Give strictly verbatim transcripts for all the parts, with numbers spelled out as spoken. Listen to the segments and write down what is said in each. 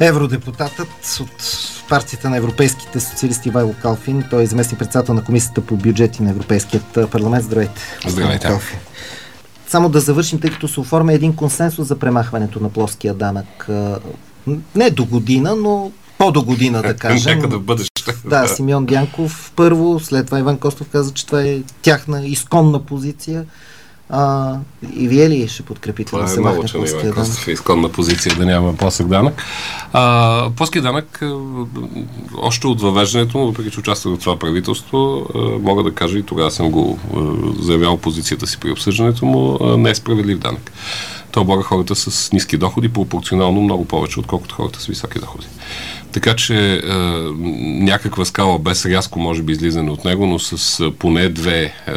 Евродепутатът от партията на европейските социалисти Ивайло Калфин, той е заместник председател на Комисията по бюджети на Европейският парламент. Здравейте. Здравейте. Калфин. Само да завършим, тъй като се оформя един консенсус за премахването на плоския данък. Не до година, но по-до година, да кажем. Нека да бъдеш. Да, Симеон Дянков първо, след това Иван Костов каза, че това е тяхна изконна позиция. А, и вие ли ще подкрепите това да се е махне много, че плоския Иван данък? Костов е изконна позиция да няма плосък данък. А, плоския данък, още от въвеждането му, въпреки че участвах в това правителство, мога да кажа и тогава съм го заявял позицията си при обсъждането му, не е справедлив данък. Той облага хората с ниски доходи пропорционално много повече, отколкото хората с високи доходи. Така че е, някаква скала без рязко може би излизане от него, но с поне две е,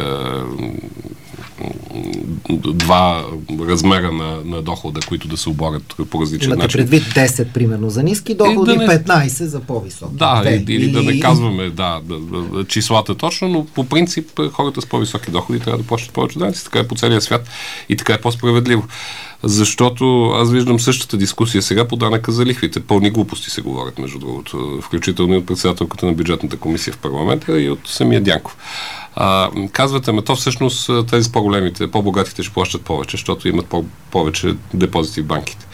два размера на, на дохода, които да се облагат по различен Имате начин. предвид десет примерно за ниски доходи, да не... петнайсет за по-високи. Да, Две. или, или да не казваме да, да, да, числата точно, но по принцип хората с по-високи доходи трябва да плащат повече данъци. Така е по целия свят и така е по-справедливо. Защото аз виждам същата дискусия сега по данъка за лихвите. Пълни глупости се говорят, между другото, включително и от председателката на бюджетната комисия в парламента и от самия Дянков. А, казвате, ме то всъщност тези по-големите, по-богатите ще плащат повече, защото имат по- повече депозити в банките.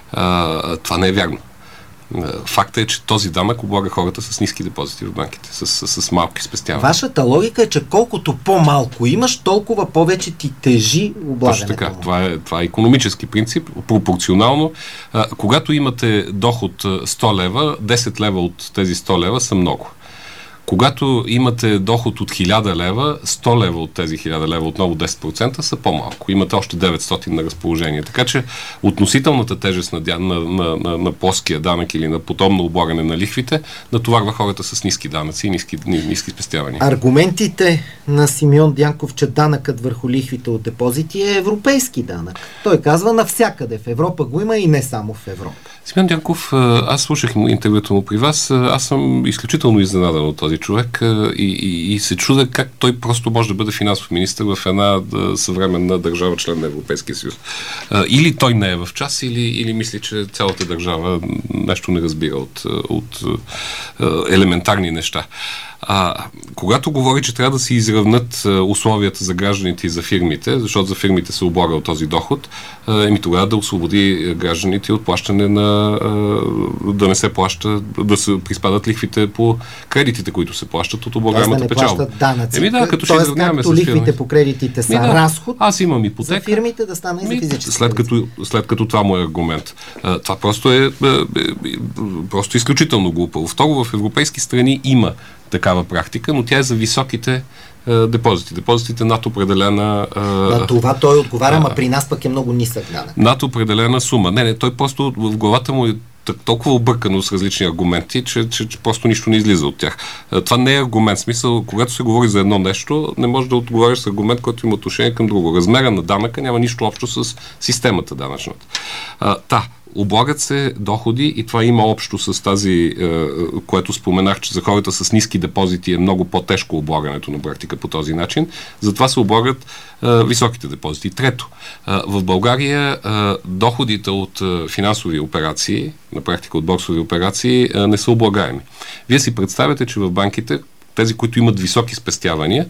А, това не е вярно. Факта е, че този данък облага хората с ниски депозити в банките, с, с, с малки спестявания. Вашата логика е, че колкото по-малко имаш, толкова повече ти тежи облагането. Точно така. Това е, това е икономически принцип. Пропорционално, а, когато имате доход сто лева, десет лева от тези сто лева са много. Когато имате доход от хиляда лева, сто лева от тези хиляда лева, отново десет процента, са по-малко. Имате още деветстотин на разположение. Така че относителната тежест на, на, на, на, на плоския данък или на подобно облагане на лихвите натоварва хората с ниски данъци и ниски, ниски спестявания. Аргументите на Симеон Дянков, че данъкът върху лихвите от депозити е европейски данък. Той казва навсякъде. В Европа го има и не само в Европа. Симеон Дянков, аз слушах му интервюто му при вас. Аз съм изключително изненадан от този човек и, и, и се чудя как той просто може да бъде финансов министър в една да, съвременна държава, член на Европейския съюз. Или той не е в час, или, или мисли, че цялата държава нещо не разбира от, от, от елементарни неща. А, когато говори, че трябва да се изравнат условията за гражданите и за фирмите, защото за фирмите се облага от този доход, еми тогава да освободи гражданите от плащане на да не се плаща, да се приспадат лихвите по кредитите, които се плащат от облагаемата печалба. Да не плащат данъци. Еми да, като ще изравняваме с лихвите фирмите по кредитите са да, разход, аз имам ипотека, за фирмите да стане и за физически. След като, след като това му е аргумент. А, това просто е, е, е просто изключително глупаво. Второ, в европейски страни има такава практика, но тя е за високите е, депозити. Депозитите над определена... Е, На това той отговаря, а при нас пък е много нисък данък. Над определена сума. Не, не, той просто в главата му е толкова объркано с различни аргументи, че, че, че просто нищо не излиза от тях. Това не е аргумент. В смисъл, когато се говори за едно нещо, не може да отговаряш с аргумент, който има отношение към друго. Размера на данъка няма нищо общо с системата данъчната. А, та, облагат се доходи и това има общо с тази, е, което споменах, че за хората с ниски депозити е много по-тежко облагането на практика по този начин. Затова се облагат е, високите депозити. Трето, е, в България е, доходите от е, финансови операции, на практика от борсови операции, е, не са облагаеми. Вие си представяте, че в банките тези, които имат високи спестявания,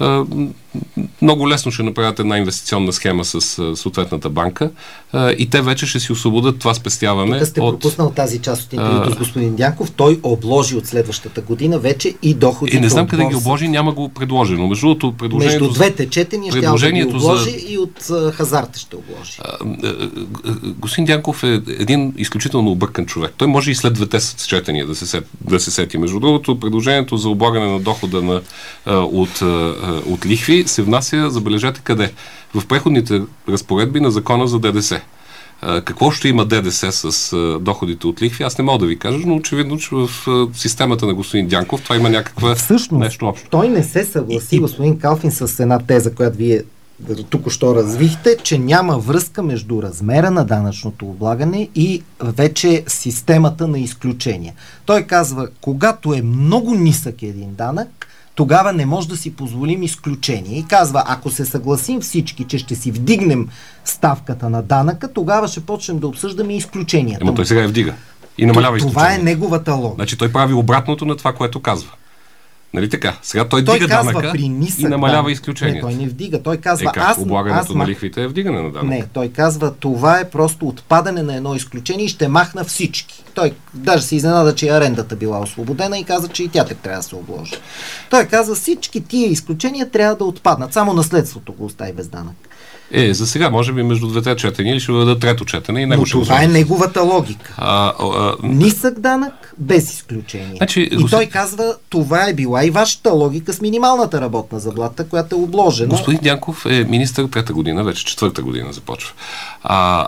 много лесно ще направят една инвестиционна схема с съответната банка и те вече ще си освободят това спестяване. Тук сте от... пропуснал тази част от интервюто с господин Дянков. Той обложи от следващата година вече и доходите. И не знам къде ги обложи, няма го предложено. Между другото, предложението... Между двете четения ще да ги обложи за... и от uh, хазарта ще обложи. Господин Дянков е един изключително объркан човек. Той може и след двете четения да се, сет, да се сети. Между другото, предложението за облагане на дохода на, от, от лихви се внася, забележете къде? В преходните разпоредби на закона за ДДС. Какво ще има ДДС с доходите от лихви, аз не мога да ви кажа, но очевидно, че в системата на господин Дянков това има някаква Всъщност, нещо общо. Той не се съгласи, и, господин Калфин, с една теза, която вие тук-що развихте, че няма връзка между размера на данъчното облагане и вече системата на изключения. Той казва, когато е много нисък един данък, тогава не може да си позволим изключение. И казва, ако се съгласим всички, че ще си вдигнем ставката на данъка, тогава ще почнем да обсъждаме изключенията. Ема той сега я вдига. и намалява изключенията. Това е неговата логика. Значи той прави обратното на това, което казва. Нали така? Сега той, той дига казва, данъка при нисък, и намалява да. изключенията. Не, той не вдига. Той казва, е, как? аз... Облагането аз на лихвите е вдигане на данък. Не, той казва, това е просто отпадане на едно изключение и ще махна всички. Той даже се изненада, че арендата била освободена и каза, че и тя трябва да се обложи. Той казва, всички тия изключения трябва да отпаднат. Само наследството го остави без данък. Е, за сега, може би между двете четения или ще въведат трето четене и него Но ще това е неговата логика. А, а, Нисък данък, без изключение. Значи, и гос... той казва, това е била и вашата логика с минималната работна заплата, която е обложена. Господин Дянков е министър трета година, вече четвърта година започва. А,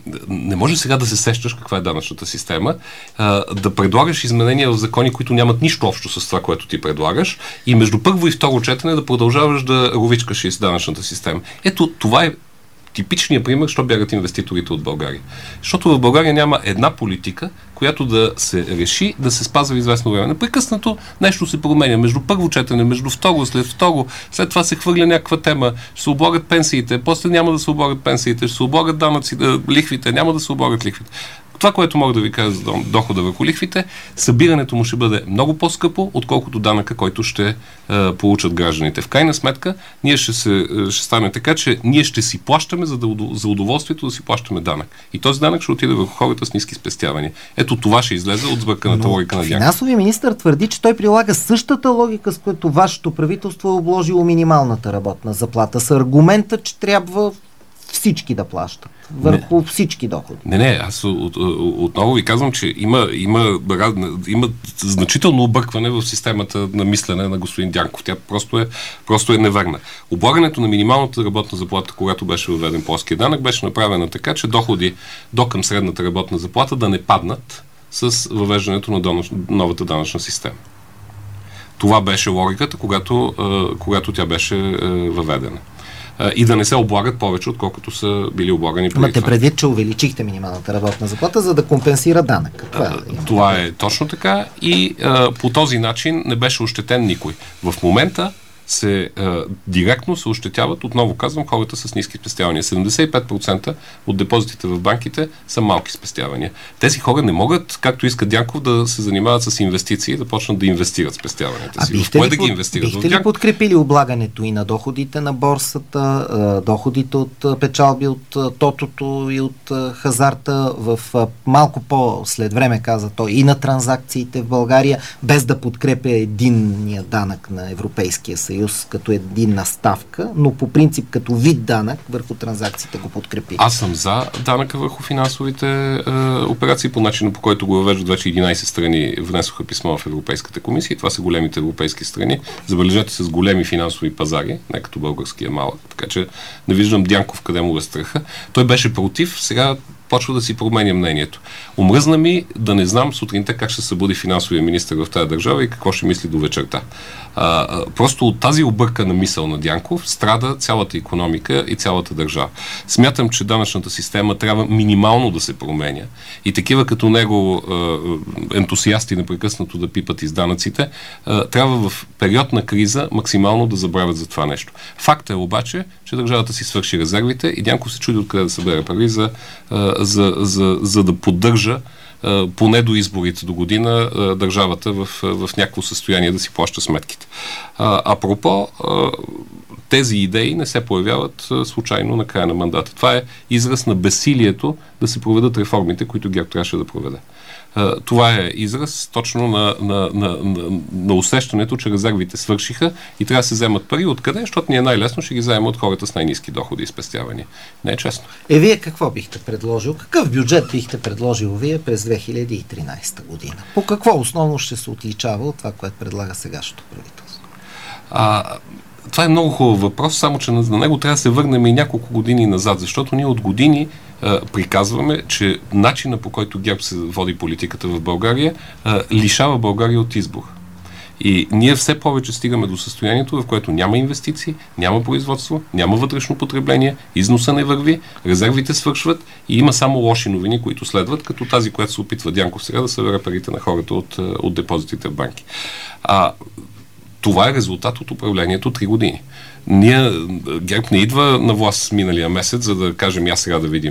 не може сега да се сещаш каква е данъчната система, а, да предлагаш изменения в закони, които нямат нищо общо с това, което ти предлагаш, и между първо и второ четене да продължаваш да ровичкаш и с данъчната система. Ето, това е типичният пример, защо бягат инвеститорите от България. Защото в България няма една политика, която да се реши да се спазва известно време. Непрекъснато нещо се променя. Между първо четене, между второ, след второ, след това се хвърля някаква тема, ще се облагат пенсиите, после няма да се облагат пенсиите, ще се облагат данъци, лихвите, няма да се облагат лихвите. Това, което мога да ви кажа за дохода върху лихвите, събирането му ще бъде много по-скъпо, отколкото данъка, който ще е, получат гражданите. В крайна сметка, ние ще, се, ще стане така, че ние ще си плащаме за, да, за удоволствието да си плащаме данък. И този данък ще отиде върху хората с ниски спестявания. Ето това ще излезе от сбърканата логика на Дянков. Финансовият министър твърди, че той прилага същата логика, с която вашето правителство е обложило минималната работна заплата, с аргумента, че трябва всички да плащат. Върху не. всички доходи. Не, не, аз от, от, отново ви казвам, че има, има, има значително объркване в системата на мислене на господин Дянков. Тя просто е, просто е неверна. Облагането на минималната работна заплата, когато беше въведен плоския данък, беше направена така, че доходи до към средната работна заплата да не паднат с въвеждането на донош, новата данъчна система. Това беше логиката, когато, когато тя беше въведена. И да не се облагат повече, отколкото са били облагани преди това. Имате предвид, че увеличихте минималната работна заплата, за да компенсира данък. Това е, това е точно така и а, по този начин не беше ощетен никой. В момента се а, директно се ощетяват, отново казвам, хората с ниски спестявания. седемдесет и пет процента от депозитите в банките са малки спестявания. Тези хора не могат, както иска Дянков, да се занимават с инвестиции, да почнат да инвестират спестяванията си. А бихте ли, да ги инвестират? бихте ли подкрепили облагането и на доходите на борсата, доходите от печалби от тотото и от хазарта в малко по-след време, каза той, и на транзакциите в България, без да подкрепя единния данък на Европейския съюз като единна ставка, но по принцип като вид данък върху транзакциите го подкрепи. Аз съм за данъка върху финансовите е, операции по начина, по който го въвеждат вече единайсет страни, внесоха писмо в Европейската комисия. Това са големите европейски страни. Забележете, с големи финансови пазари, не като българския малък. Така че не виждам Дянков къде му е страха. Той беше против, сега почва да си променя мнението. Омръзна ми да не знам сутринта как ще се събуди финансовия министър в тази държава и какво ще мисли до вечерта. А, а, просто от тази объркана мисъл на Дянков страда цялата икономика и цялата държава. Смятам, че данъчната система трябва минимално да се променя и такива като него а, ентусиасти непрекъснато да пипат из данъците, а, трябва в период на криза максимално да забравят за това нещо. Факт е обаче, че държавата си свърши резервите и Дянков се чуди откъде да събере пари за, а, за, за, за да поддържа поне до изборите до година държавата в, в някакво състояние да си плаща сметките. А, апропо, тези идеи не се появяват случайно на края на мандата. Това е израз на безсилието да се проведат реформите, които ГЕРБ трябваше да проведе. Това е израз точно на, на, на, на, на усещането, че резервите свършиха и трябва да се вземат пари. Откъде? Защото ние най-лесно ще ги вземем от хората с най-ниски доходи и спестявания. Не е честно. Е, вие какво бихте предложил? Какъв бюджет бихте предложил вие през две хиляди и тринайсета година? По какво основно ще се отличава от това, което предлага сегашното правителство? А, това е много хубав въпрос, само че на, на него трябва да се върнем и няколко години назад, защото ние от години а, приказваме, че начина, по който ГЕРБ се води политиката в България, а, лишава България от избор. И ние все повече стигаме до състоянието, в което няма инвестиции, няма производство, няма вътрешно потребление, износа не върви, резервите свършват и има само лоши новини, които следват, като тази, която се опитва Дянков сега да събере парите на хората от, от депозитите в банки. А, това е резултат от управлението три години. Ние, ГЕРБ не идва на власт миналия месец, за да кажем, я сега да видим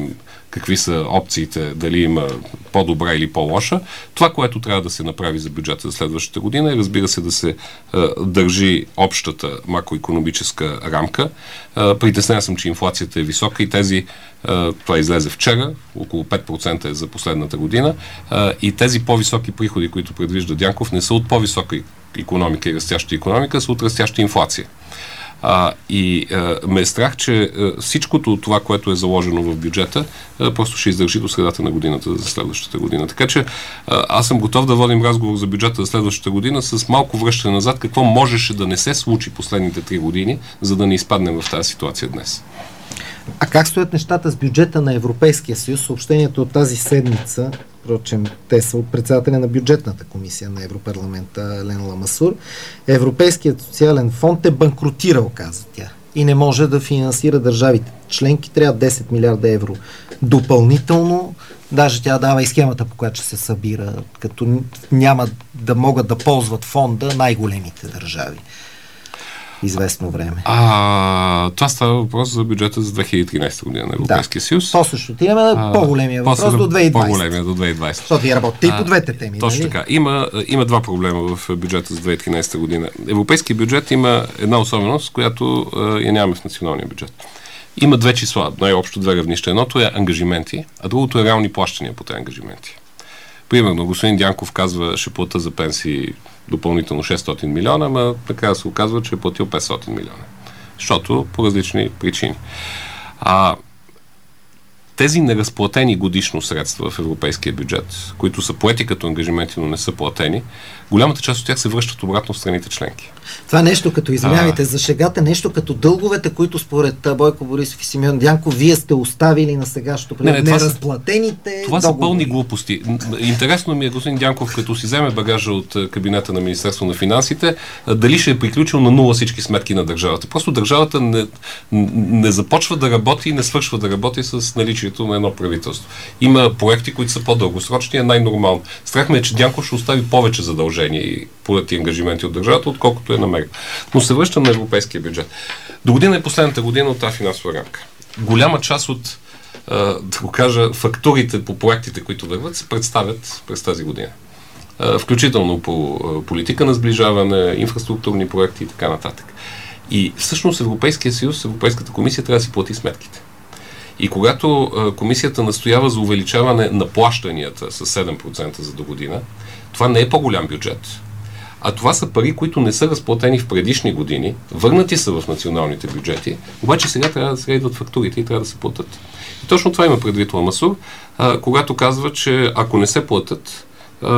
какви са опциите, дали има по-добра или по-лоша. Това, което трябва да се направи за бюджета за следващата година е, разбира се, да се а, държи общата макроикономическа рамка. А, притеснен съм, че инфлацията е висока и тези, а, това излезе вчера, около пет процента е за последната година, а, и тези по-високи приходи, които предвижда Дянков, не са от по-висока икономика и растяща икономика, са от растяща инфлация. А, и а, ме е страх, че а, всичкото това, което е заложено в бюджета, а, просто ще издържи до средата на годината за следващата година. Така че а, аз съм готов да водим разговор за бюджета за следващата година с малко връщане назад, какво можеше да не се случи последните три години, за да не изпаднем в тази ситуация днес. А как стоят нещата с бюджета на Европейския съюз? Съобщението от тази седмица, впрочем, те са от председателя на бюджетната комисия на Европарламента Елена Ламасур. Европейският социален фонд е банкротирал, каза тя, и не може да финансира държавите членки. Трябва десет милиарда евро допълнително. Даже тя дава и схемата, по която ще се събира, като няма да могат да ползват фонда най-големите държави. Известно време. А, това става въпрос за бюджета за две хиляди и тринадесета година на Европейския да. съюз. После ще отидем на по-големия въпрос до две хиляди и двадесета. По-големия до две хиляди и двадесета. Защото вие работите и по двете теми. Точно нали? така. Има, има два проблема в бюджета за две хиляди и тринадесета година. Европейския бюджет има една особеност, която а, я нямаме в националния бюджет. Има две числа, най-общо две равнища. Едното е ангажименти, а другото е реални плащания по тези ангажименти. Примерно, господин Дянков казва, ще плата за пенсии допълнително шестстотин милиона, ама така се оказва, че е платил петстотин милиона. Защото по различни причини. А тези неразплатени годишно средства в европейския бюджет, които са поети като ангажименти, но не са платени, голямата част от тях се връщат обратно в страните членки. Това нещо като, извинявайте, а... за шегата, нещо като дълговете, които според Бойко Борисов и Симеон Дянков вие сте оставили на сегашното не, не, неразплатените Това договори. Са пълни глупости. Интересно ми е господин Дянков, като си вземе багажа от кабинета на Министерство на финансите, дали ще е приключил на нула всички сметки на държавата. Просто държавата не, не започва да работи и не свършва да работи с наличието на едно правителство. Има проекти, които са по-дългосрочни, е най-нормално. Страх ме е, че Дянков ще остави повече задължения и поети ангажименти от държавата, отколкото е намерил. Но се връщам на европейския бюджет. До година е последната година от тази финансова рамка. Голяма част от, да го кажа, фактурите по проектите, които върват, се представят през тази година. Включително по политика на сближаване, инфраструктурни проекти и така нататък. И всъщност Европейския съюз, Европейската комисия трябва да си плати сметките. И когато комисията настоява за увеличаване на плащанията с седем процента за до година, това не е по-голям бюджет. А това са пари, които не са разплатени в предишни години, върнати са в националните бюджети, обаче сега трябва да се идват фактурите и трябва да се платят. И точно това има предвид Ламасур, а, когато казва, че ако не се платят, а,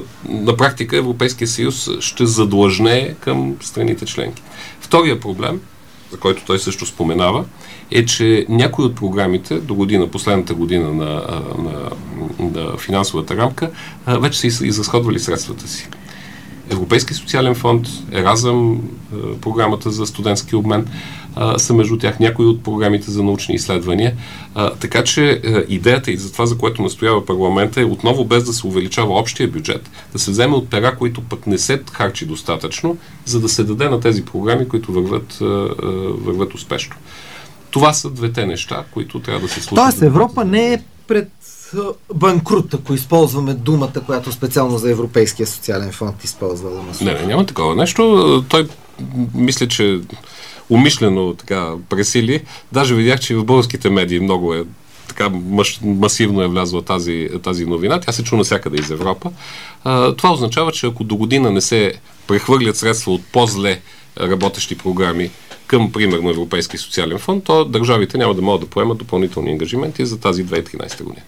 на практика Европейския съюз ще задлъжне към страните членки. Втория проблем, за който той също споменава, е, че някои от програмите до година, последната година на, на, на финансовата рамка, вече са изразходвали средствата си. Европейски социален фонд, Еразъм, програмата за студентски обмен, са между тях някои от програмите за научни изследвания. Така че идеята и за това, за което настоява парламента, е отново без да се увеличава общия бюджет, да се вземе от пера, които пък не се харчи достатъчно, за да се даде на тези програми, които върват, върват успешно. Това са двете неща, които трябва да се случат. Тоест Европа не е пред банкрут, ако използваме думата, която специално за Европейския социален фонд използва. Не, не, няма такова нещо. Той мисля, че умишлено така пресили. Даже видях, че в българските медии много е така мас, масивно е влязла тази, тази новина. Тя се чу навсякъде из Европа. А, това означава, че ако до година не се прехвърлят средства от по-зле работещи програми към, примерно, Европейски социален фонд, то държавите няма да могат да поемат допълнителни ангажименти за тази две хиляди и тринадесета година.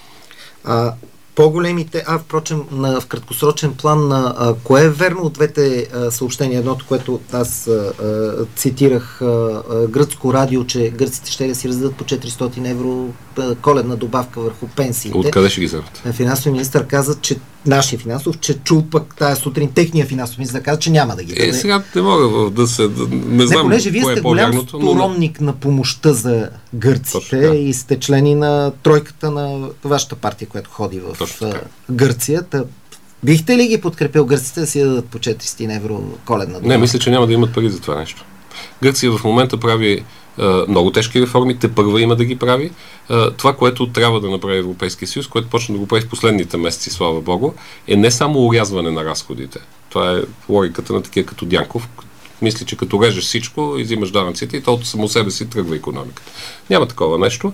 А, по-големите, а впрочем, на, в краткосрочен план, а, кое е верно от двете а, съобщения? Едното, което аз а, а, цитирах а, а, гръцко радио, че гърците ще да си раздадат по четиристотин евро а, коледна добавка върху пенсиите. Откъде ще ги вземат? Финансовия министър каза, че нашия финансов, че чул пък тая сутрин техния финансов министър каза, че няма да ги даде. Е, сега не мога да се... Да, не знам, не, понеже вие сте е голям сторонник но... на помощта за гърците и сте члени на тройката на вашата партия, която ходи в Гърция. Та, бихте ли ги подкрепил гърците да си дадат по четиристотин евро коледна добавка? Не, мисля, че няма да имат пари за това нещо. Гърция в момента прави много тежки реформи, те първа има да ги прави. Това, което трябва да направи Европейския съюз, което почна да го прави в последните месеци, слава Богу, е не само урязване на разходите. Това е логиката на такива като Дянков. Мисли, че като режеш всичко и взимаш данъците и то само себе си тръгва икономиката. Няма такова нещо.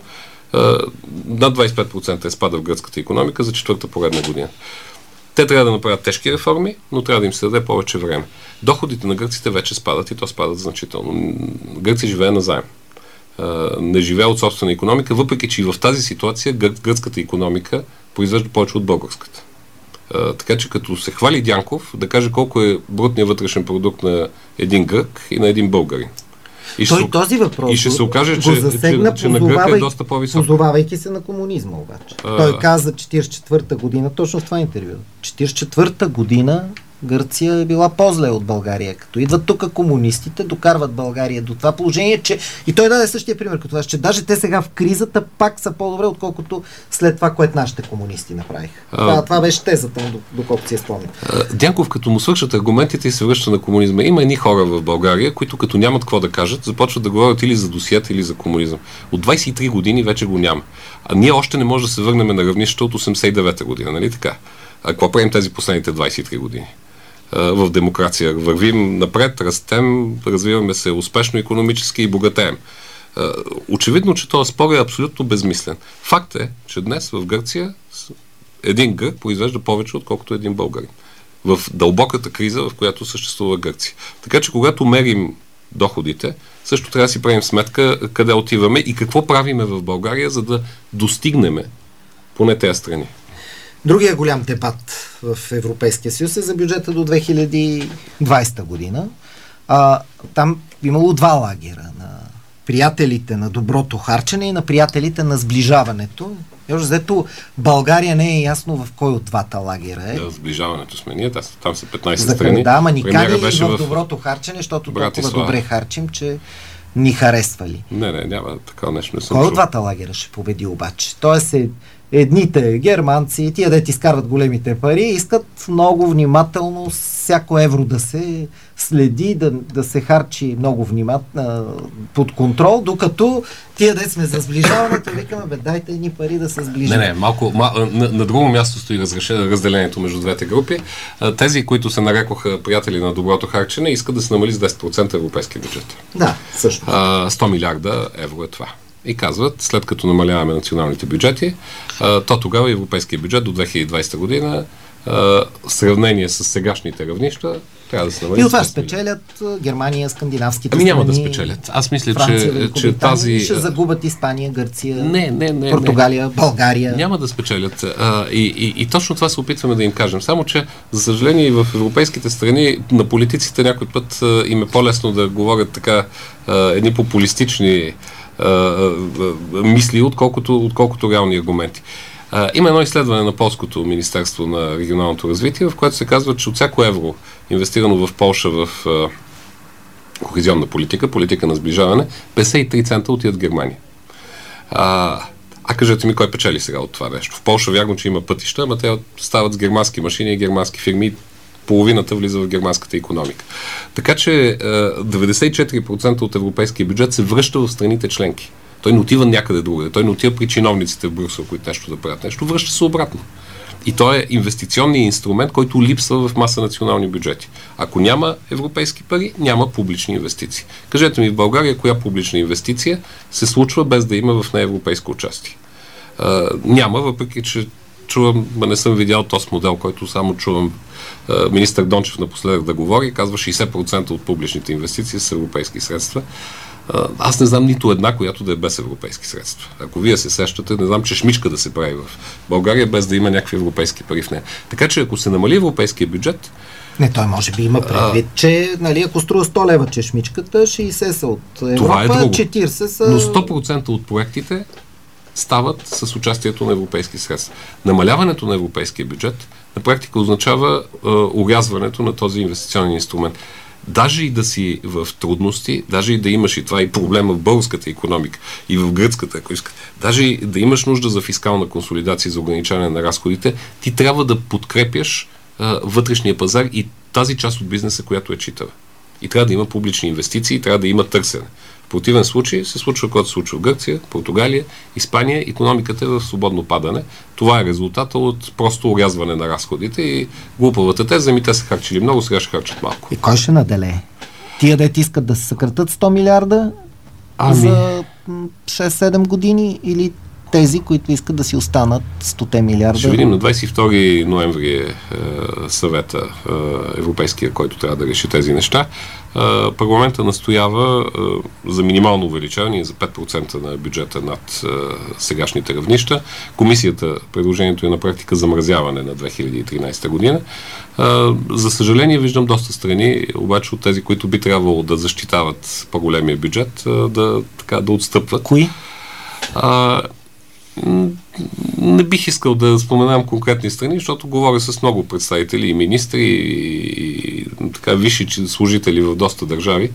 Над двадесет и пет процента е спада в гръцката икономика за четвърта поредна година. Те трябва да направят тежки реформи, но трябва да им се даде повече време. Доходите на гърците вече спадат и то спадат значително. Гърци живее на заем. Не живее от собствена икономика, въпреки че и в тази ситуация гръцката икономика произвежда повече от българската. Така че като се хвали Дянков, да каже колко е брутният вътрешен продукт на един грък и на един българин. И Той ще, този въпрос и ще се окаже, го че, засегна, че, че на гръка е доста по-висок. Позовавайки се на комунизма обаче. А... Той каза четиридесет и четвърта година, точно в това интервю. четиридесет и четвърта година Гърция е била по-зле от България. Като идват тук комунистите, докарват България до това положение, че и той даде същия пример като това, че даже те сега в кризата пак са по-добре, отколкото след това, което нашите комунисти направиха. А... Това, това беше тезата, доколкото си я спомня. Дянков, като му свършат аргументите и се връща на комунизма, има едни хора в България, които като нямат какво да кажат, започват да говорят или за досиета, или за комунизъм. От двадесет и три години вече го няма. А ние още не можем да се върнем на равнището от осемдесет и девета година, нали така? А какво правим тези последните двадесет и три години? В демокрация. Вървим напред, растем, развиваме се успешно икономически и богатеем. Очевидно, че този спор е абсолютно безмислен. Факт е, че днес в Гърция един грък произвежда повече, отколкото един българин. В дълбоката криза, в която съществува Гърция. Така че, когато мерим доходите, също трябва да си правим сметка къде отиваме и какво правиме в България, за да достигнем поне тези страни. Другия голям дебат в Европейския съюз е за бюджета до две хиляди и двадесета година. А, там имало два лагера. На приятелите на доброто харчене и на приятелите на сближаването. Još взето България не е ясно в кой от двата лагера е. Да, сближаването сме ние, там са петнайсет за страни. Да, ама ни кани в, в доброто харчене, защото Братислава. Толкова добре харчим, че ни харесвали. Не, не, няма такова нещо. Не съм кой чул. от двата лагера ще победи обаче? Тоест е едните германци, тия дeti изкарват големите пари, искат много внимателно всяко евро да се следи, да, да се харчи много внимателно под контрол, докато тия дет сме за сближаването, викаме, бе, дайте едни пари да се сближим. Не, не, малко, мал, на, на друго място стои разделението между двете групи. Тези, които се нарекоха приятели на доброто харчене, искат да се намали с десет процента европейски бюджет. Да, също. сто милиарда евро е това. И казват, след като намаляваме националните бюджети, а, то тогава европейския бюджет до две хиляди и двадесета година а, в сравнение с сегашните равнища трябва да се намали. И от това спечелят Германия, скандинавските ами няма страни, да спечелят. Аз мисля, Франция, че, че тази... ще загубят Испания, Гърция, не, не, не, Португалия, не. България. Няма да спечелят. А, и, и, и точно това се опитваме да им кажем. Само, че, за съжаление, и в европейските страни на политиците някой път а, им е по-лесно да говорят така а, едни популистични мисли, отколкото, отколкото реални аргументи. А, има едно изследване на Полското Министерство на регионалното развитие, в което се казва, че от всяко евро, инвестирано в Полша в а, кохезионна политика, политика на сближаване, петдесет и три цента отиват в Германия. А, а кажете ми, кой печели сега от това нещо? В Полша вярно, че има пътища, ама те стават с германски машини и германски фирми, половината влиза в германската икономика. Така че деветдесет и четири процента от европейския бюджет се връща в страните членки. Той не отива някъде другаде. Той не отива при чиновниците в Брюксел, които нещо да правят нещо. Връща се обратно. И то е инвестиционният инструмент, който липсва в маса национални бюджети. Ако няма европейски пари, няма публични инвестиции. Кажете ми в България, коя публична инвестиция се случва без да има в нея европейско участие? А, няма, въпреки че чувам, но не съм видял този модел, който само чувам министър Дончев напоследък да говори, казва шейсет процента от публичните инвестиции с европейски средства. Аз не знам нито една, която да е без европейски средства. Ако вие се сещате, не знам чешмичка да се прави в България, без да има някакви европейски пари в нея. Така че ако се намали европейския бюджет... Не, той може би има предвид, а, че нали, ако струва сто лева чешмичката, шейсет са от Европа, това е друго. четирийсет са... Но сто процента от проектите стават с участието на европейски средства. Намаляването на европейския бюджет на практика означава е, урязването на този инвестиционен инструмент. Даже и да си в трудности, даже и да имаш, и това и проблема в българската икономика, и в гръцката, ако искате, даже и да имаш нужда за фискална консолидация, за ограничаване на разходите, ти трябва да подкрепяш е, вътрешния пазар и тази част от бизнеса, която е читава. И трябва да има публични инвестиции, трябва да има търсене. В противен случай се случва, което се случва в Гърция, Португалия, Испания, икономиката е в свободно падане. Това е резултата от просто урязване на разходите и глупавата теза, ами те са харчили много, сега ще харчат малко. И кой ще наделее? Тия дете искат да се съкратят сто милиарда ами... за шест-седем години или тези, които искат да си останат сто милиарда? Ще видим на двадесет и втори ноември е, е съвета е, европейския, който трябва да реши тези неща. Е, парламента настоява е, за минимално увеличаване за пет процента на бюджета над е, сегашните равнища. Комисията, предложението е на практика замразяване на две хиляди и тринадесета година. Е, за съжаление виждам доста страни, обаче от тези, които би трябвало да защитават по-големия бюджет, е, да, така, да отстъпват. Кои? А, не бих искал да споменавам конкретни страни, защото говоря с много представители и министри и, и така висши служители в доста държави.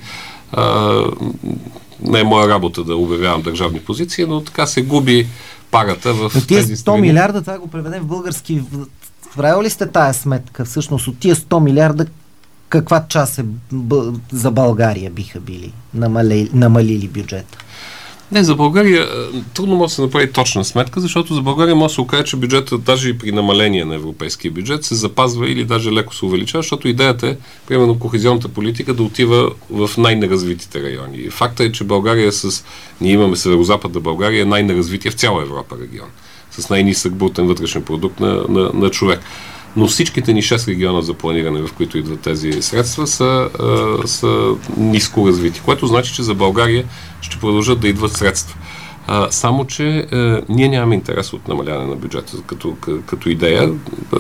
А, не е моя работа да обявявам държавни позиции, но така се губи парата в но тия тези сто страни. милиарда, това го преведем в български. Правил ли сте тая сметка? Всъщност от тия сто милиарда каква част е б... за България биха били намалили, намалили бюджета? Не, за България трудно може да се направи точна сметка, защото за България може да се окаже, че бюджетът даже и при намаление на европейския бюджет се запазва или даже леко се увеличава, защото идеята е, примерно, кохезионната политика да отива в най-неразвитите райони. И факта е, че България с... Ние имаме северо-западна България, е най-неразвития в цяла Европа регион, с най-нисък брутен вътрешен продукт на, на, на човек. Но всичките ни шест региона за планиране, в които идват тези средства, са, а, са ниско развити, което значи, че за България ще продължат да идват средства. А, само, че а, ние нямаме интерес от намаляване на бюджета като, като идея. А,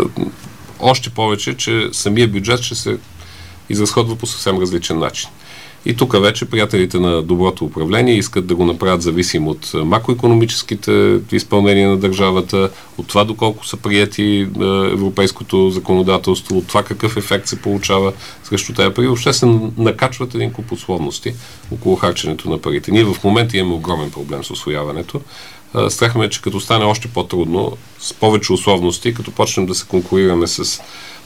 още повече, че самия бюджет ще се изразходва по съвсем различен начин. И тук вече приятелите на доброто управление искат да го направят зависим от макроекономическите изпълнения на държавата, от това доколко са прияти европейското законодателство, от това какъв ефект се получава срещу тези пари. Въобще се накачват един куп условности около харченето на парите. Ние в момента имаме огромен проблем с усвояването. Страхме, че като стане още по-трудно, с повече условности, като почнем да се конкурираме с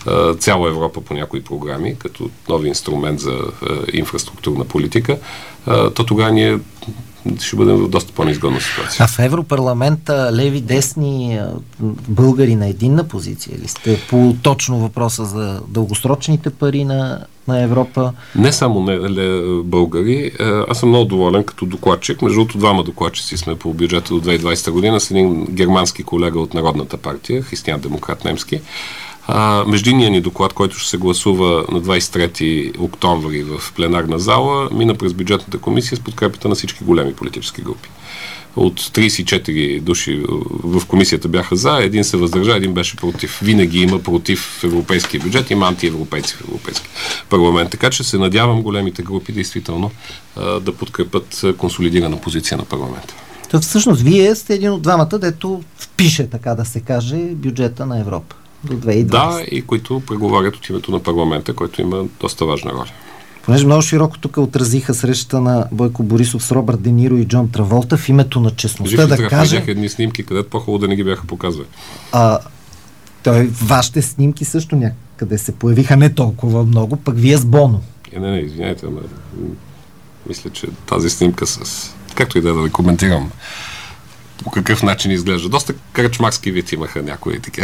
цяла Европа по някои програми, като нови инструмент за инфраструктурна политика, то тогава ние ще бъдем в доста по-неизгодна ситуация. А в Европарламента леви, десни, българи на единна позиция ли сте по точно въпроса за дългосрочните пари на, на Европа? Не само не, не, българи. Аз съм много доволен като докладчик. Между другото, двама докладчици сме по бюджета до две хиляди и двадесета година с един германски колега от Народната партия, християн-демократ немски. Междинният ни доклад, който ще се гласува на двадесет и трети октомври в пленарна зала, мина през бюджетната комисия с подкрепата на всички големи политически групи. От тридесет и четири души в комисията бяха за, един се въздържа, един беше против. Винаги има против европейския бюджет, има антиевропейци в европейски парламент. Така че се надявам големите групи действително да подкрепят консолидирана позиция на парламента. То всъщност вие сте един от двамата, дето впише, така да се каже, бюджета на Европа. До две хиляди и двадесета. Да, и които преговарят от името на парламента, който има доста важна роля. Понеже много широко тук отразиха срещата на Бойко Борисов с Робърт Де Ниро и Джон Траволта в името на честността, да каже... Бяха едни снимки, където по-хубаво да не ги бяха показвали. А, той, вашите снимки също някъде се появиха не толкова много, пък вие с Боно. Е, не, не, извиняйте, ама мисля, че тази снимка с... Както и да да коментирам по какъв начин изглежда. Доста кръчмарски вид имаха някои такива.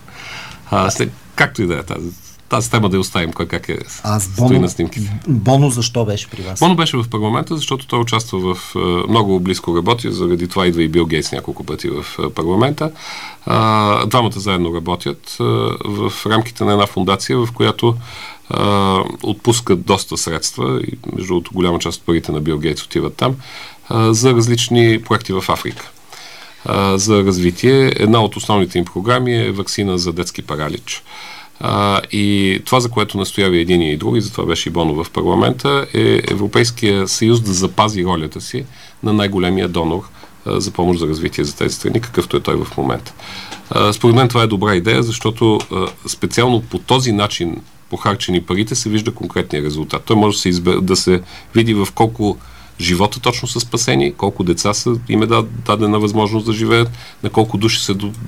А, след, както и да е тази, тази тема да я оставим, кой как е а стои Боно, на снимките. Боно защо беше при вас? Боно беше в парламента, защото той участва в много близко работи, заради това идва и Бил Гейтс няколко пъти в парламента. А, двамата заедно работят а, в рамките на една фондация, в която а, отпускат доста средства и между другото голяма част от парите на Бил Гейтс отиват там, а, за различни проекти в Африка. За развитие. Една от основните им програми е ваксина за детски паралич. А, и това, за което настоява един и други, затова беше и Боно в парламента, е Европейския съюз да запази ролята си на най-големия донор а, за помощ за развитие за тези страни, какъвто е той в момента. А, според мен това е добра идея, защото а, специално по този начин похарчени парите се вижда конкретния резултат. Той може да се, избе, да се види в колко живота точно са спасени, колко деца са, им е дадена възможност да живеят, на колко души се до,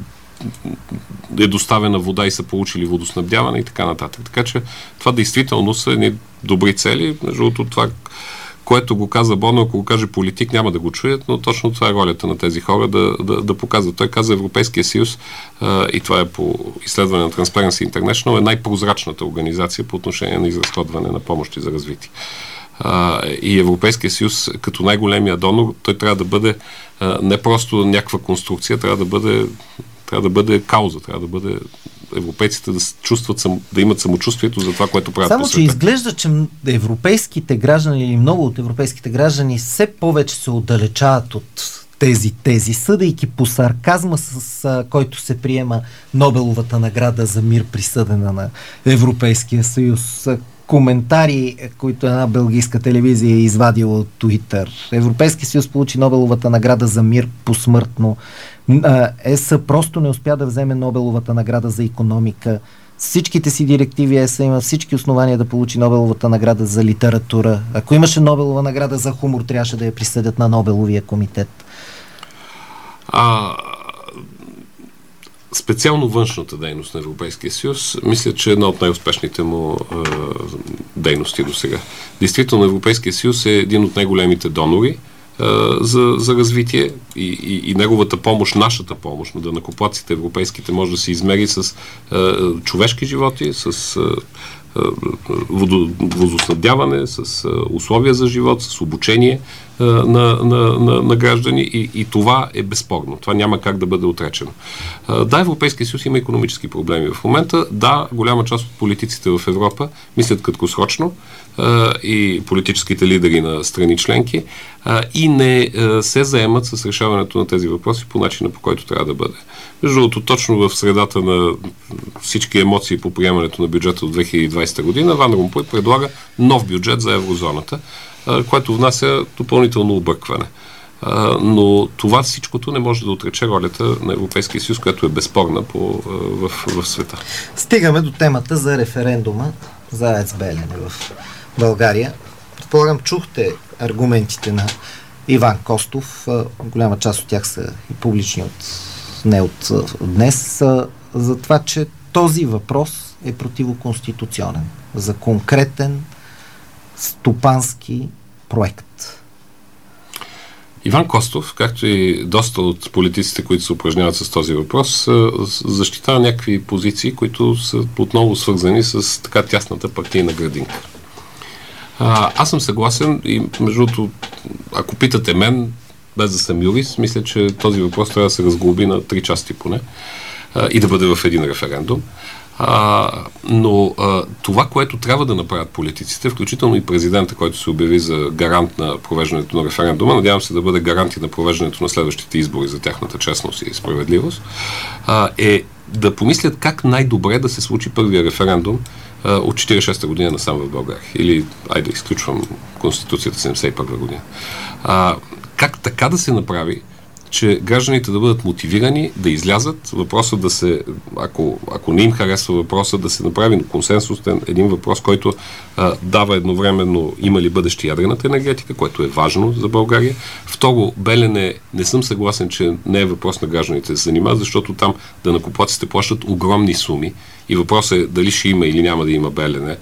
е доставена вода и са получили водоснабдяване и така нататък. Така че това действително са едни добри цели. Между другото, това което го каза Боно, ако го каже политик, няма да го чуят, но точно това е ролята на тези хора да, да, да показват. Той каза Европейския съюз, а, и това е по изследване на Transparency International, е най-прозрачната организация по отношение на изразходване на помощи за развитие. А, и Европейския съюз, като най-големия донор, той трябва да бъде а, не просто някаква конструкция, трябва да бъде, трябва да бъде кауза, трябва да бъде европейците да се чувстват, да имат самочувствието за това, което правят Само, по света. че изглежда, че европейските граждани или много от европейските граждани все повече се отдалечават от тези тези, съдейки по сарказма, с а, който се приема Нобеловата награда за мир, присъдена на Европейския съюз. Коментари, които една белгийска телевизия е извадила от Туитър. Европейски съюз получи Нобеловата награда за мир посмъртно. ЕС просто не успя да вземе Нобеловата награда за икономика. Всичките си директиви ЕС има всички основания да получи Нобеловата награда за литература. Ако имаше Нобелова награда за хумор, трябваше да я присъдят на Нобеловия комитет. А... Специално външната дейност на Европейския съюз, мисля, че е една от най-успешните му е, дейности до сега. Действително, Европейския съюз е един от най-големите донори е, за, за развитие и, и, и неговата помощ, нашата помощ на данъкоплатците европейските, може да се измери с е, човешки животи, с е, водо, водоснабдяване, с е, условия за живот, с обучение е, на, на, на, на граждани и, и това е безспорно. Това няма как да бъде отречено. Е, да, Европейския съюз има икономически проблеми в момента. Да, голяма част от политиците в Европа мислят краткосрочно е, и политическите лидери на страни членки е, и не е, се заемат с решаването на тези въпроси по начина, по който трябва да бъде. Между другото, точно в средата на всички емоции по приемането на бюджета от две хиляди и двадесета година, Ван Ромпуй предлага нов бюджет за еврозоната, което внася допълнително объркване. Но това всичкото не може да отрече ролята на Европейския съюз, която е безспорна по, в, в света. Стигаме до темата за референдума за АЕЦ Белене в България. Предполагам, чухте аргументите на Иван Костов. Голяма част от тях са и публични от не от днес, за това, че този въпрос е противоконституционен за конкретен стопански проект. Иван Костов, както и доста от политиците, които се упражняват с този въпрос, защитава някакви позиции, които са отново свързани с така тясната партийна градинка. А, аз съм съгласен и между другото, ако питате мен, без да съм юрист, мисля, че този въпрос трябва да се разглоби на три части поне а, и да бъде в един референдум. А, но а, това, което трябва да направят политиците, включително и президента, който се обяви за гарант на провеждането на референдума, надявам се да бъде гарант и на провеждането на следващите избори за тяхната честност и справедливост, а, е да помислят как най-добре да се случи първия референдум а, от четиридесет и шеста година насам в България. Или, айде, изключвам Конституцията седемдесет и първа година. А, как така да се направи, че гражданите да бъдат мотивирани да излязат, въпросът да се, ако, ако не им харесва въпросът, да се направи консенсусен един въпрос, който а, дава едновременно има ли бъдеще ядрената енергетика, което е важно за България. Второ, Белене, не съм съгласен, че не е въпрос на гражданите да се занимават, защото там данъкоплатците плащат огромни суми и въпросът е дали ще има или няма да има Белене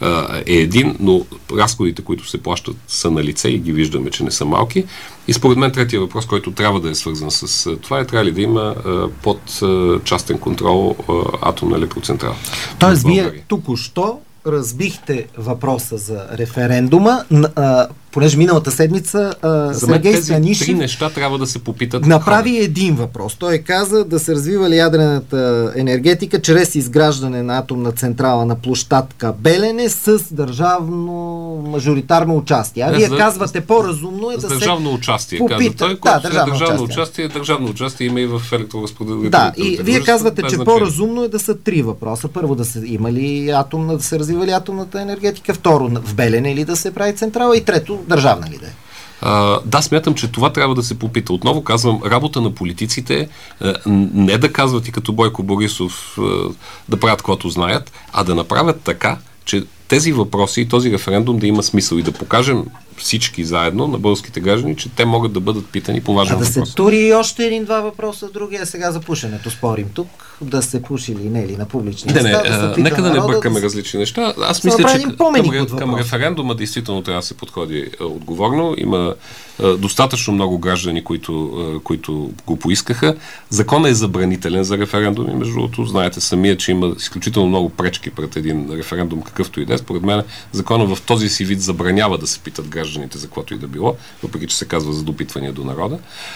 е един, но разходите, които се плащат, са на лице и ги виждаме, че не са малки. И според мен третия въпрос, който трябва да е свързан с това, е трябва ли да има под частен контрол атомна електроцентрала. Тоест, вие току-що разбихте въпроса за референдума, а, понеже миналата седмица а, Сергей Станишев три неща трябва да се попитат. Направи хора. един въпрос. Той каза да се развива ли ядрената енергетика чрез изграждане на атомна централа на площадка Белене с държавно мажоритарно участие. А не, вие за, казвате по-разумно е да се държавно участие, попита. каза той, да, е държавно участие. участие. Държавно участие има и в електроразпределителните. Да, и вие казвате, че по-разумно е да са три въпроса. Първо, да се има ли атомна, да се развива ли атомната енергетика, второ, в Белене ли да се прави централа и трето, държавна ли да е? Uh, да, смятам, че това трябва да се попита. Отново казвам, работа на политиците uh, не да казват и като Бойко Борисов uh, да правят каквото знаят, а да направят така, че тези въпроси и този референдум да има смисъл и да покажем всички заедно, на българските граждани, че те могат да бъдат питани по важен въпрос. А да се тури и още един-два въпроса, другия сега за пушенето. Спорим тук, да се пуши или не, или на публични места. Не, не, да а, нека да не бъркаме да различни неща. Аз мисля, че към, към референдума действително трябва да се подходи а, отговорно. Има а, достатъчно много граждани, които, а, които го поискаха. Законът е забранителен за референдуми. Между другото, знаете самия, че има изключително много пречки пред един референдум, какъвто и да е. Според мен законът в този си вид забранява да се питат гражданите за каквото и да било, въпреки че се казва за допитване до народа.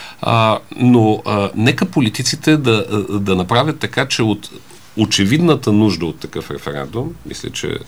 А, но а, нека политиците да, да направят така, че от очевидната нужда от такъв референдум, мисля, че,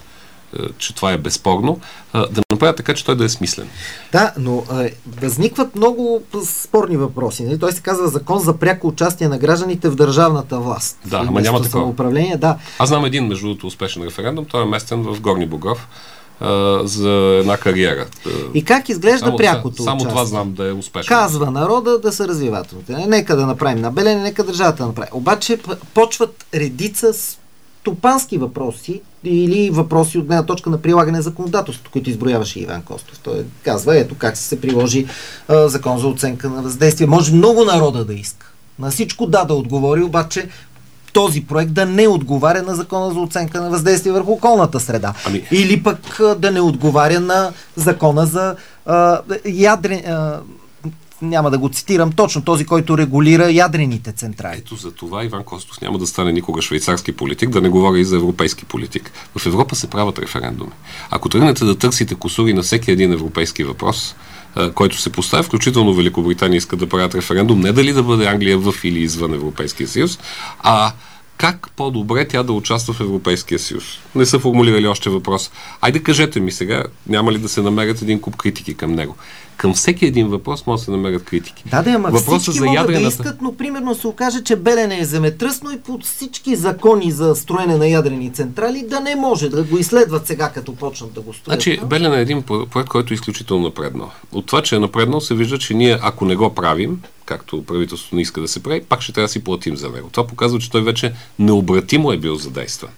че това е безспорно, да направят така, че той да е смислен. Да, но е, възникват много спорни въпроси. Нали? Той се казва Закон за пряко участие на гражданите в държавната власт. Да, ама няма такова. Да. Аз знам един, между другото, успешен референдум. Той е местен в Горни Богров Uh, за една кариера. И как изглежда само, прякото Само участие? това знам да е успешно. Казва народа да са развивателните. Нека да направим на Белене, нека държавата да направи. Обаче почват редица стопански въпроси или въпроси от гледна точка на прилагане на законодателството, които изброяваше Иван Костов. Той казва, ето как се приложи а, закон за оценка на въздействие. Може много народа да иска. На всичко да да отговори, обаче този проект да не отговаря на закона за оценка на въздействие върху околната среда. Ами... Или пък а, да не отговаря на закона за а, ядрен... А, няма да го цитирам точно, този, който регулира ядрените централи. Ето за това Иван Костов няма да стане никога швейцарски политик, да не говоря и за европейски политик. В Европа се правят референдуми. Ако тръгнете да търсите кусури на всеки един европейски въпрос, който се поставя, включително Великобритания искат да правят референдум, не дали да бъде Англия в или извън Европейския съюз, а как по-добре тя да участва в Европейския съюз. Не са формулирали още въпрос. Айде кажете ми сега, няма ли да се намерят един куп критики към него. Към всеки един въпрос може да се намерят критики. Да, да, ама въпросът всички за могат ядрената... да искат, но примерно се окаже, че Белене е земетръсно и по всички закони за строене на ядрени централи да не може да го изследват сега, като почнат да го строят. Значи, Белене е един проект, който е изключително напреднал. От това, че е напреднал, се вижда, че ние, ако не го правим, както правителството не иска да се прави, пак ще трябва да си платим за него. Това показва, че той вече необратимо е бил задействан.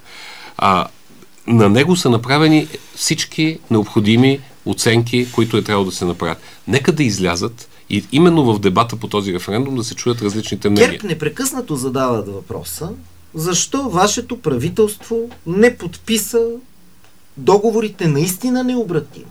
А на него са направени всички необходими оценки, които е трябвало да се направят. Нека да излязат и именно в дебата по този референдум да се чуят различните мнения. ГЕРБ непрекъснато задават въпроса, защо вашето правителство не подписа договорите наистина необратимо.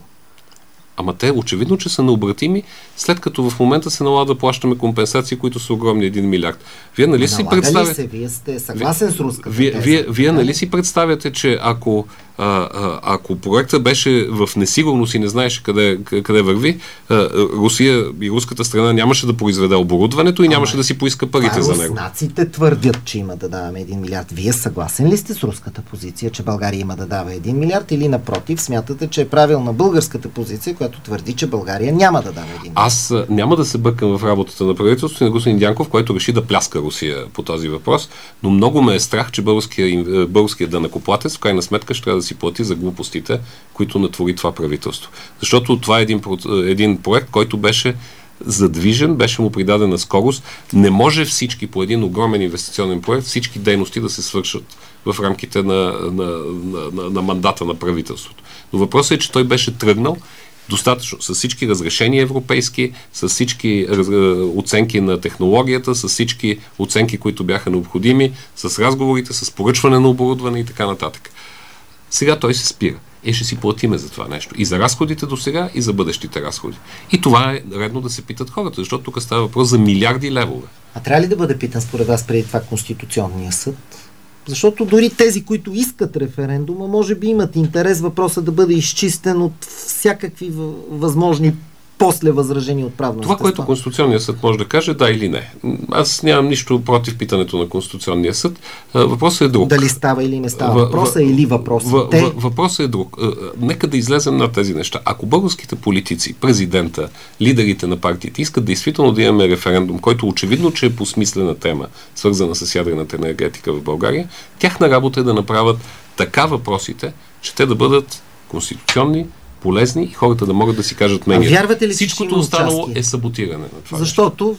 Ама те очевидно, че са необратими, след като в момента се налага да плащаме компенсации, които са огромни един милиард. Вие нали си представяте... се? Вие сте съгласен с руската Вие, теза. вие, вие нали си представяте, че ако, а, а, ако проектът беше в несигурност и не знаеше къде, къде върви, а, Русия и руската страна нямаше да произведе оборудването и нямаше Ама, да си поиска парите за него. Руснаците твърдят, че има да даваме един милиард. Вие съгласен ли сте с руската позиция, че България има да дава един милиард или напротив смятате, че е правилна българската позиция, която твърди, че България няма да дава един милиард? Аз няма да се бъкам в работата на правителството и на господин Дянков, който реши да пляска Русия по този въпрос, но много ме е страх, че българския, българския данъкоплатец в крайна сметка ще трябва да си плати за глупостите, които натвори това правителство. Защото това е един, един проект, който беше задвижен, беше му придадена скорост. Не може всички по един огромен инвестиционен проект, всички дейности да се свършат в рамките на, на, на, на, на мандата на правителството. Но въпросът е, че той беше тръгнал достатъчно, с всички разрешения европейски, с всички раз, оценки на технологията, с всички оценки, които бяха необходими, с разговорите, с поръчване на оборудване и така нататък. Сега той се спира. Е, ще си платиме за това нещо. И за разходите до сега, и за бъдещите разходи. И това е редно да се питат хората, защото тук става въпрос за милиарди левове. А трябва ли да бъде питан според вас преди това Конституционния съд? Защото дори тези, които искат референдума, може би имат интерес въпроса да бъде изчистен от всякакви възможни после възражения от правно Това, естество. което Конституционният съд може да каже, да или не. Аз нямам нищо против питането на Конституционния съд. Въпросът е друг. Дали става или не става въпроса или въпросите? Въпросът е друг. Нека да излезем на тези неща. Ако българските политици, президента, лидерите на партиите искат действително да имаме референдум, който очевидно, че е по смислена тема, свързана с ядрената енергетика в България, тяхна работа е да направят така въпросите, че те да бъдат конституционни, полезни и хората да могат да си кажат мнението. Вярвате ли, всичкото останало е саботиране на това? Защото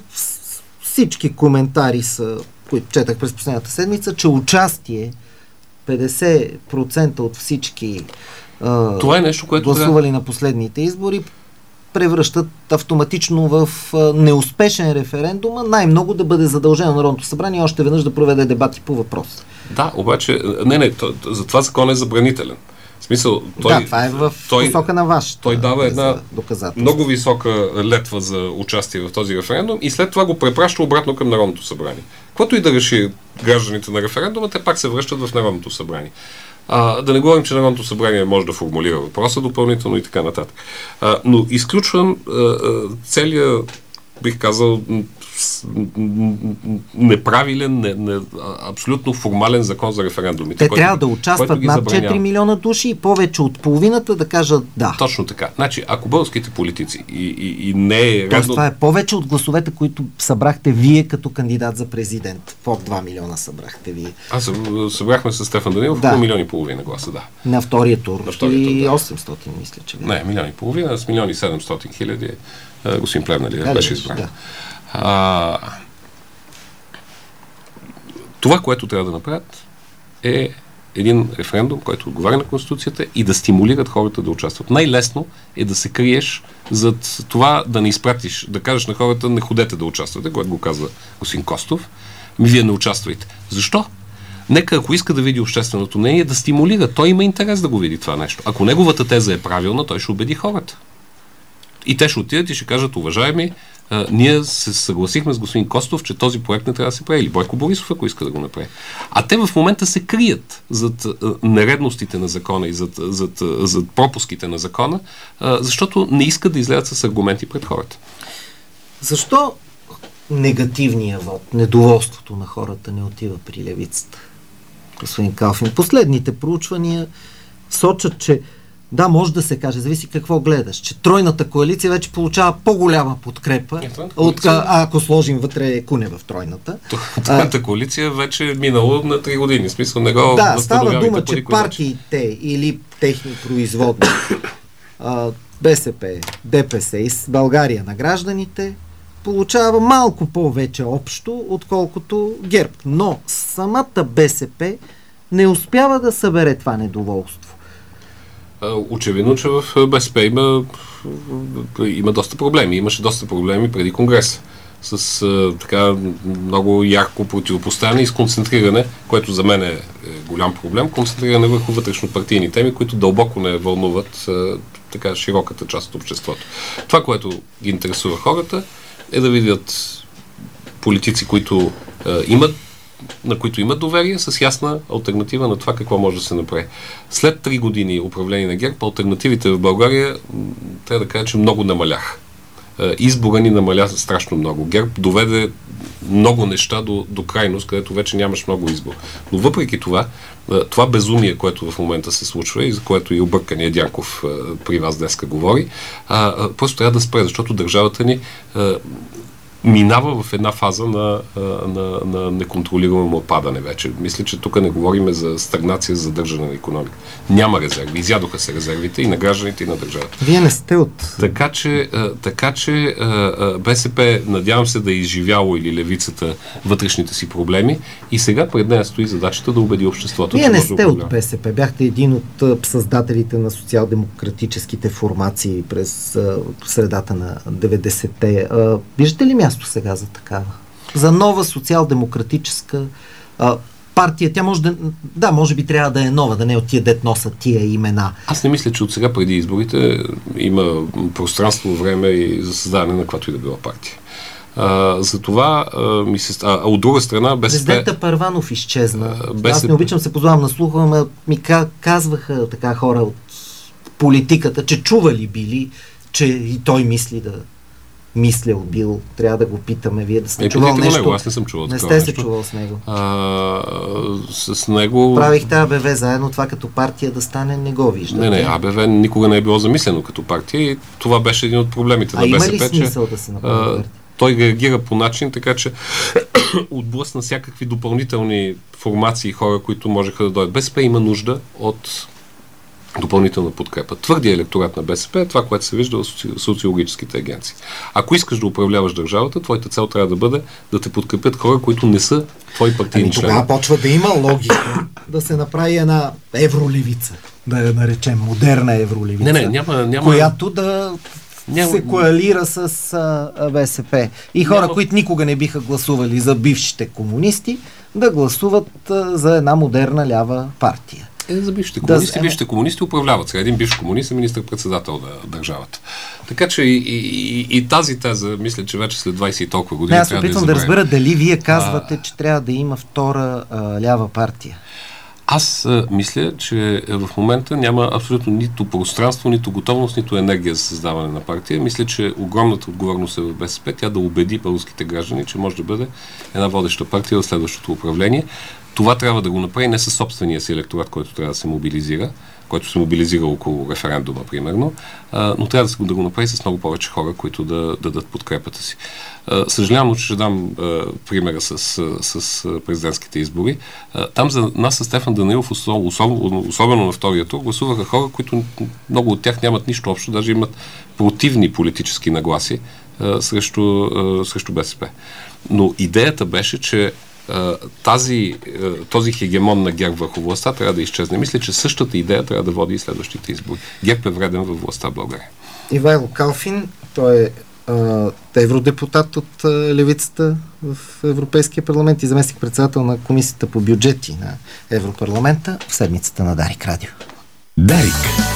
всички коментари са, които четах през последната седмица, че участие петдесет процента от всички това е нещо, което гласували да... на последните избори превръщат автоматично в неуспешен референдум, а най-много да бъде задължено Народното събрание още веднъж да проведе дебати по въпрос. Да, обаче, не, не, за това закон е забранителен. В смисъл, той, да, това е в той, посока на вашата. Той дава една много висока летва за участие в този референдум и след това го препраща обратно към Народното събрание. Каквото и да реши гражданите на референдума, те пак се връщат в Народното събрание. А, да не говорим, че Народното събрание може да формулира въпроса допълнително и така нататък. А, но изключвам а, а, целият, бих казал, неправилен, не, не, абсолютно формален закон за референдумите. Те който, трябва да участват над четири милиона души и повече от половината да кажат да. Точно така. Значи, ако българските политици и, и, и не е редно... Това е повече от гласовете, които събрахте вие като кандидат за президент. Под два милиона събрахте вие. Аз събрахме с Стефан Данилов да. По милион и половина гласа, да. На втория тур. На втория тур, и да. осемстотин, мисля, че. Не, милион и половина, с милион и седемстотин хиляди. Господин Плевнелиев беше избран. Да. А, това, което трябва да направят, е един референдум, който отговаря на Конституцията и да стимулират хората да участват. Най-лесно е да се криеш зад това да не изпратиш, да кажеш на хората не ходете да участвате, което го казва господин Костов. Ми вие не участвайте. Защо? Нека, ако иска да види общественото мнение, да стимулира. Той има интерес да го види това нещо. Ако неговата теза е правилна, той ще убеди хората. И те ще отидат и ще кажат, уважаеми, а, ние се съгласихме с господин Костов, че този проект не трябва да се прави. Или Бойко Борисов, ако иска да го направи. А те в момента се крият зад а, нередностите на закона и зад, зад, а, зад пропуските на закона, а, защото не искат да излязат с аргументи пред хората. Защо негативният вод, недоволството на хората не отива при левицата? Господин Калфин, последните проучвания сочат, че да, може да се каже, зависи какво гледаш, че тройната коалиция вече получава по-голяма подкрепа, от, а, ако сложим вътре Кунева в тройната. Тройната коалиция вече е минало на три години. В смисъл не го да, става дума, че партиите или техни производни, БСП, ДПС и с България на гражданите получава малко повече общо, отколкото ГЕРБ. Но самата БСП не успява да събере това недоволство. Очевидно, че в БСП има, има доста проблеми. Имаше доста проблеми преди Конгреса. С а, така много ярко противопоставяне и с концентриране, което за мен е голям проблем, концентриране върху вътрешно-партийни теми, които дълбоко не вълнуват а, така широката част от обществото. Това, което ги интересува хората, е да видят политици, които а, имат на които имат доверие, с ясна алтернатива на това какво може да се направи. След три години управление на ГЕРБ, алтернативите в България, трябва да кажа, че много намалях. Избора ни намаля страшно много. ГЕРБ доведе много неща до, до крайност, където вече нямаш много избор. Но въпреки това, това безумие, което в момента се случва и за което и объркания Дянков при вас днеска говори, просто трябва да спре, защото държавата ни минава в една фаза на, на, на неконтролируемо опадане вече. Мисля, че тук не говорим за стагнация, за задържане на икономика. Няма резерви. Изядоха се резервите и на гражданите, и на държавата. Вие не сте от... Така че, така, че БСП, надявам се да е изживяло или левицата вътрешните си проблеми и сега пред нея стои задачата да убеди обществото. Вие не сте от БСП. Бяхте един от създателите на социал-демократическите формации през средата на деветдесетте. Виждате ли място сега за такава? За нова социал-демократическа а, партия. Тя може да... Да, може би трябва да е нова, да не от тия дет носят тия имена. Аз не мисля, че от сега преди изборите има пространство, време и за създаване на каквато и да била партия. А, за това а, ми се... А, а от друга страна БСП... Президента Първанов изчезна. БСП... Аз не обичам се позвавам на слуха, но ми казваха така хора от политиката, че чували били, че и той мисли да мислял бил. Трябва да го питаме. Вие да сте е, чувал нещо. Него. Аз не съм чувал. Не сте се чувал с него. А, с него... Правихте АБВ заедно, това като партия да стане, не го виждате. Не, не, АБВ никога не е било замислено като партия и това беше един от проблемите а на БСП. А има ли смисъл че, да се направи партия? Той реагира по начин, така че отблъсна всякакви допълнителни формации и хора, които можеха да дойдат. БСП има нужда от допълнителна подкрепа. Твърдия електорат на БСП е това, което се вижда в соци... социологическите агенции. Ако искаш да управляваш държавата, твоята цел трябва да бъде да те подкрепят хора, които не са твои партийни ами, члени. Тогава почва да има логика да се направи една евролевица, да я наречем модерна евролевица, не, не, няма, няма... която да Няма... се коалира с а, БСП. И хора, Няма... които никога не биха гласували за бившите комунисти, да гласуват а, за една модерна лява партия. Е, за бившите комунисти, да, бившите комунисти управляват. Сега един бивш комунист е министър-председател на държавата. Така че и, и, и, и тази теза, мисля, че вече след двайсет и толкова години. Не, аз опитвам да, да разбера дали вие казвате, а... че трябва да има втора а, лява партия. Аз а, мисля, че в момента няма абсолютно нито пространство, нито готовност, нито енергия за създаване на партия. Мисля, че огромната отговорност е в БСП, тя да убеди българските граждани, че може да бъде една водеща партия в следващото управление. Това трябва да го направи не със собствения си електорат, който трябва да се мобилизира, който се мобилизира около референдума, примерно, а, но трябва да, да го направи с много повече хора, които да, да дадат подкрепата си. А, съжалявам, че ще дам а, примера с, с, с президентските избори. А, там за нас с Стефан Данаилов, особено, особено на втория тур, гласуваха хора, които много от тях нямат нищо общо, даже имат противни политически нагласи а, срещу, а, срещу БСП. Но идеята беше, че Тази, този хегемон на ГЕРБ върху властта трябва да изчезне. Мисля, че същата идея трябва да води и следващите избори. ГЕРБ е вреден във властта в България. Ивайло Калфин, той е а, евродепутат от а, левицата в Европейския парламент и заместник-председател на Комисията по бюджети на Европарламента в седмицата на Дарик Радио. Дарик.